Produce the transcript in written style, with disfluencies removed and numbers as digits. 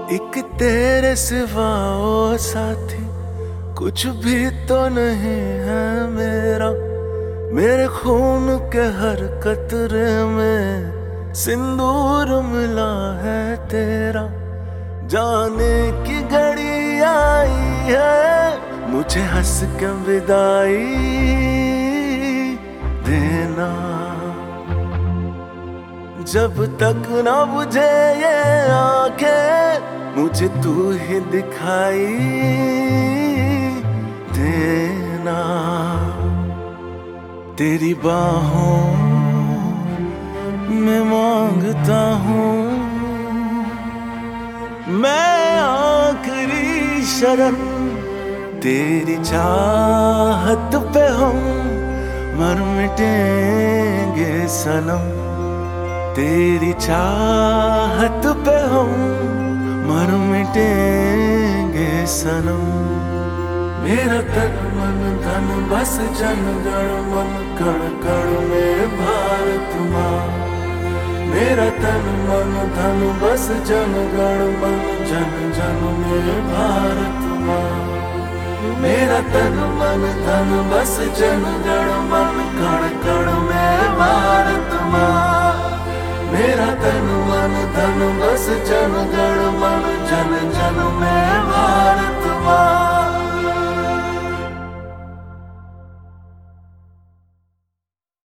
एक तेरे सिवा ओ साथी कुछ भी तो नहीं है मेरा। मेरे खून के हर कतरे में सिंदूर मिला है तेरा। जाने की घड़ी आई है, मुझे हंस के विदाई देना। जब तक ना बुझे ये आंखें, मुझे तू ही दिखाई देना। तेरी बाहों में मांगता हूँ मैं आखिरी शरण। तेरी चाहत पे हम मर मिटेंगे सनम। तेरी चाहत पे हम मर मिटेंगे सनम। मेरा तन मन धन बस जन गण मन कण कण में भारत माँ। मेरा तन मन धन बस जन गण मन जन जन में भारत माँ। मेरा तन मन धन बस जन गण मन कण कण में भारत माँ। मेरा तन मन धन बस जन गण